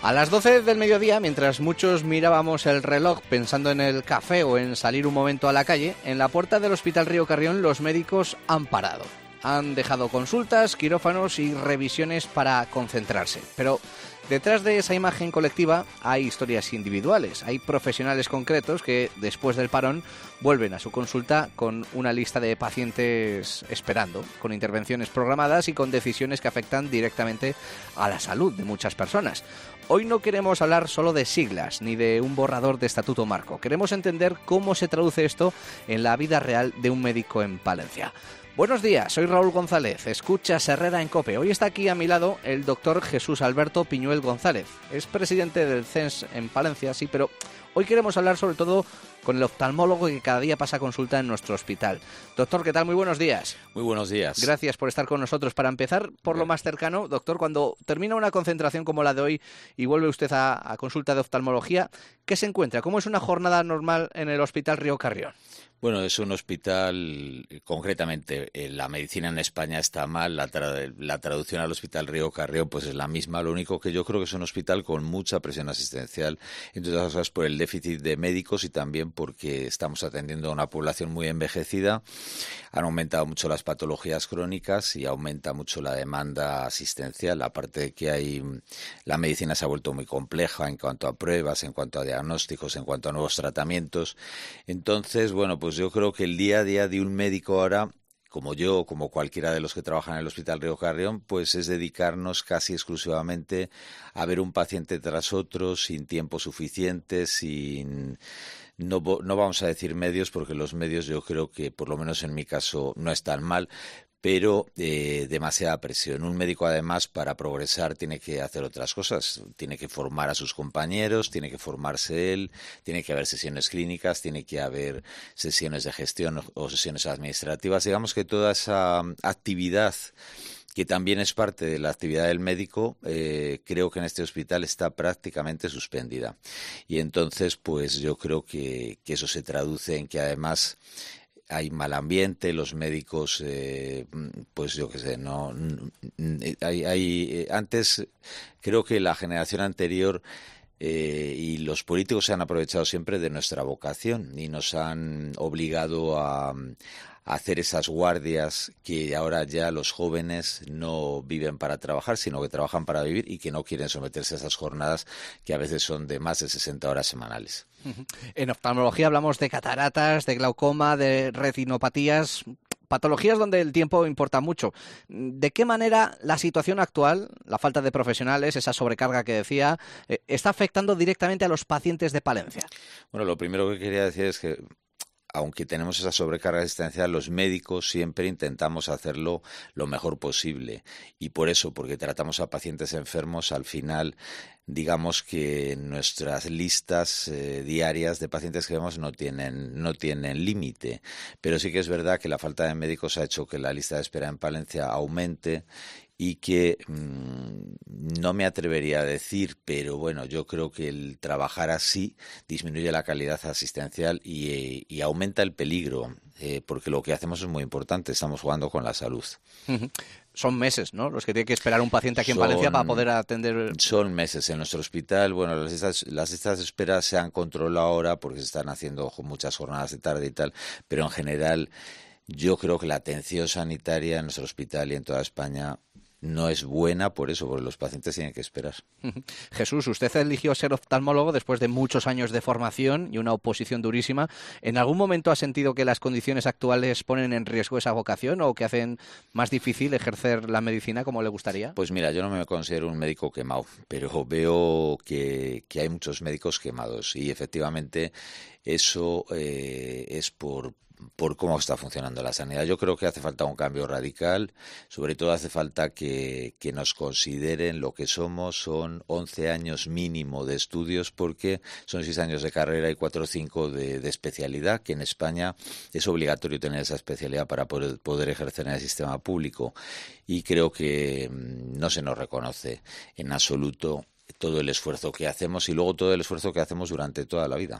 A las 12 del mediodía, mientras muchos mirábamos el reloj pensando en el café o en salir un momento a la calle, en la puerta del Hospital Río Carrión los médicos han parado. Han dejado consultas, quirófanos y revisiones para concentrarse. Pero detrás de esa imagen colectiva hay historias individuales, hay profesionales concretos que después del parón vuelven a su consulta con una lista de pacientes esperando, con intervenciones programadas y con decisiones que afectan directamente a la salud de muchas personas. Hoy no queremos hablar solo de siglas ni de un borrador de estatuto marco. Queremos entender cómo se traduce esto en la vida real de un médico en Palencia. Buenos días, soy Raúl González, escuchas Herrera en COPE. Hoy está aquí a mi lado el doctor Jesús Alberto Piñuel González. Es presidente del CENS en Palencia, sí, pero hoy queremos hablar sobre todo con el oftalmólogo que cada día pasa consulta en nuestro hospital. Doctor, ¿qué tal? Muy buenos días. Muy buenos días. Gracias por estar con nosotros. Para empezar, por lo más cercano, doctor, cuando termina una concentración como la de hoy y vuelve usted a consulta de oftalmología, ¿qué se encuentra? ¿Cómo es una jornada normal en el Hospital Río Carrión? Bueno, es un hospital, concretamente, la medicina en España está mal, la traducción al Hospital Río Carrión pues es la misma, lo único que yo creo que es un hospital con mucha presión asistencial, entre otras cosas por el déficit de médicos y también porque estamos atendiendo a una población muy envejecida, han aumentado mucho las patologías crónicas y aumenta mucho la demanda asistencial, aparte de que la medicina se ha vuelto muy compleja en cuanto a pruebas, en cuanto a diagnósticos, en cuanto a nuevos tratamientos, entonces, bueno, pues yo creo que el día a día de un médico ahora, como yo, como cualquiera de los que trabajan en el Hospital Río Carrión, pues es dedicarnos casi exclusivamente a ver un paciente tras otro, sin tiempo suficiente, no vamos a decir medios, porque los medios yo creo que, por lo menos en mi caso, no están mal, pero demasiada presión. Un médico, además, para progresar tiene que hacer otras cosas. Tiene que formar a sus compañeros, tiene que formarse él, tiene que haber sesiones clínicas, tiene que haber sesiones de gestión o sesiones administrativas. Digamos que toda esa actividad, que también es parte de la actividad del médico, creo que en este hospital está prácticamente suspendida. Y entonces, pues yo creo que eso se traduce en que, además, hay mal ambiente, los médicos, pues yo qué sé, antes creo que la generación anterior y los políticos se han aprovechado siempre de nuestra vocación y nos han obligado a hacer esas guardias que ahora ya los jóvenes no viven para trabajar, sino que trabajan para vivir y que no quieren someterse a esas jornadas que a veces son de más de 60 horas semanales. En oftalmología hablamos de cataratas, de glaucoma, de retinopatías, patologías donde el tiempo importa mucho. ¿De qué manera la situación actual, la falta de profesionales, esa sobrecarga que decía, está afectando directamente a los pacientes de Palencia? Bueno, lo primero que quería decir es que, aunque tenemos esa sobrecarga asistencial, los médicos siempre intentamos hacerlo lo mejor posible. Y por eso, porque tratamos a pacientes enfermos, al final, digamos que nuestras listas diarias de pacientes que vemos no tienen límite. Pero sí que es verdad que la falta de médicos ha hecho que la lista de espera en Palencia aumente y que no me atrevería a decir, pero bueno, yo creo que el trabajar así disminuye la calidad asistencial y aumenta el peligro, porque lo que hacemos es muy importante, estamos jugando con la salud. Son meses, ¿no?, los que tiene que esperar un paciente aquí en Palencia para poder atender. Son meses en nuestro hospital. Bueno, las listas de espera se han controlado ahora porque se están haciendo muchas jornadas de tarde y tal, pero en general yo creo que la atención sanitaria en nuestro hospital y en toda España no es buena por eso, porque los pacientes tienen que esperar. Jesús, usted eligió ser oftalmólogo después de muchos años de formación y una oposición durísima. ¿En algún momento ha sentido que las condiciones actuales ponen en riesgo esa vocación o que hacen más difícil ejercer la medicina como le gustaría? Pues mira, yo no me considero un médico quemado, pero veo que hay muchos médicos quemados y efectivamente eso es por cómo está funcionando la sanidad. Yo creo que hace falta un cambio radical, sobre todo hace falta que nos consideren lo que somos. Son 11 años mínimo de estudios, porque son 6 años de carrera y 4 o 5 de especialidad, que en España es obligatorio tener esa especialidad para poder ejercer en el sistema público, y creo que no se nos reconoce en absoluto todo el esfuerzo que hacemos y luego todo el esfuerzo que hacemos durante toda la vida.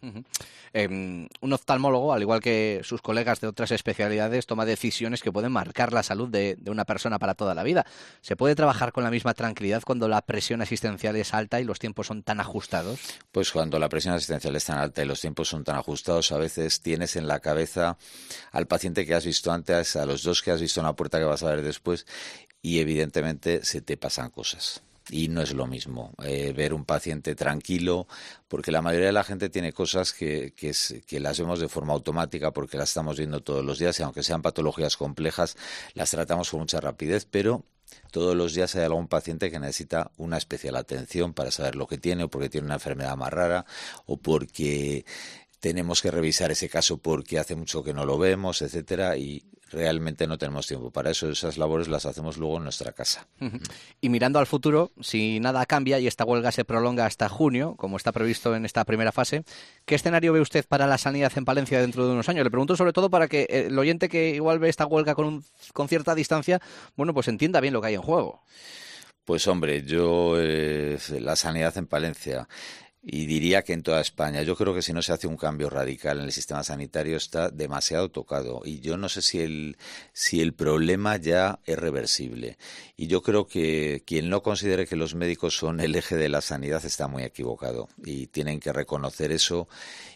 Ujú. Un oftalmólogo, al igual que sus colegas de otras especialidades, toma decisiones que pueden marcar la salud de una persona para toda la vida. ¿Se puede trabajar con la misma tranquilidad cuando la presión asistencial es alta y los tiempos son tan ajustados? Pues cuando la presión asistencial es tan alta y los tiempos son tan ajustados, a veces tienes en la cabeza al paciente que has visto antes, a los dos que has visto en la puerta que vas a ver después, y evidentemente se te pasan cosas. Y no es lo mismo ver un paciente tranquilo, porque la mayoría de la gente tiene cosas que las vemos de forma automática porque las estamos viendo todos los días y aunque sean patologías complejas, las tratamos con mucha rapidez, pero todos los días hay algún paciente que necesita una especial atención para saber lo que tiene o porque tiene una enfermedad más rara o porque tenemos que revisar ese caso porque hace mucho que no lo vemos, etcétera, y realmente no tenemos tiempo para eso. Esas labores las hacemos luego en nuestra casa. Y mirando al futuro, si nada cambia y esta huelga se prolonga hasta junio, como está previsto en esta primera fase, ¿qué escenario ve usted para la sanidad en Palencia dentro de unos años? Le pregunto sobre todo para que el oyente que igual ve esta huelga con cierta distancia, bueno, pues entienda bien lo que hay en juego. Pues hombre, yo la sanidad en Palencia y diría que en toda España. Yo creo que si no se hace un cambio radical en el sistema sanitario está demasiado tocado y yo no sé si el problema ya es reversible. Y yo creo que quien no considere que los médicos son el eje de la sanidad está muy equivocado y tienen que reconocer eso.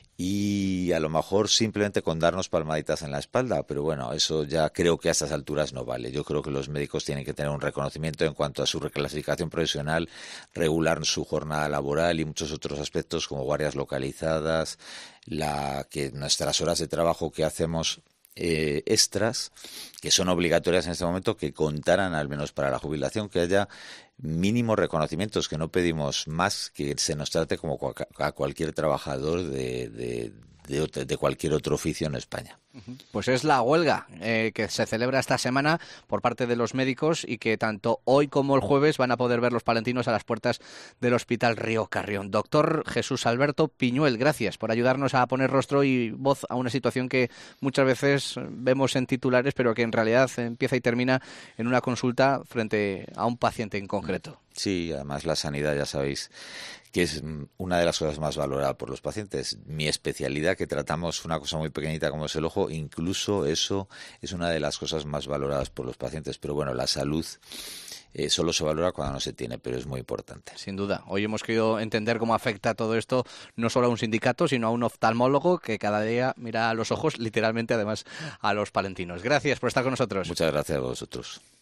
Y a lo mejor simplemente con darnos palmaditas en la espalda, pero bueno, eso ya creo que a estas alturas no vale. Yo creo que los médicos tienen que tener un reconocimiento en cuanto a su reclasificación profesional, regular su jornada laboral y muchos otros aspectos como guardias localizadas, que nuestras horas de trabajo que hacemos extras, que son obligatorias en este momento, que contaran al menos para la jubilación, que haya mínimos reconocimientos, que no pedimos más, que se nos trate como a cualquier trabajador de cualquier otro oficio en España. Pues es la huelga que se celebra esta semana por parte de los médicos y que tanto hoy como el jueves van a poder ver los palentinos a las puertas del Hospital Río Carrión. Doctor Jesús Alberto Piñuel, gracias por ayudarnos a poner rostro y voz a una situación que muchas veces vemos en titulares, pero que en realidad empieza y termina en una consulta frente a un paciente en concreto. Sí, además la sanidad, ya sabéis, que es una de las cosas más valoradas por los pacientes. Mi especialidad, que tratamos una cosa muy pequeñita como es el ojo, incluso eso es una de las cosas más valoradas por los pacientes. Pero bueno, la salud solo se valora cuando no se tiene, pero es muy importante. Sin duda. Hoy hemos querido entender cómo afecta todo esto no solo a un sindicato, sino a un oftalmólogo que cada día mira a los ojos, literalmente, además, a los palentinos. Gracias por estar con nosotros. Muchas gracias a vosotros.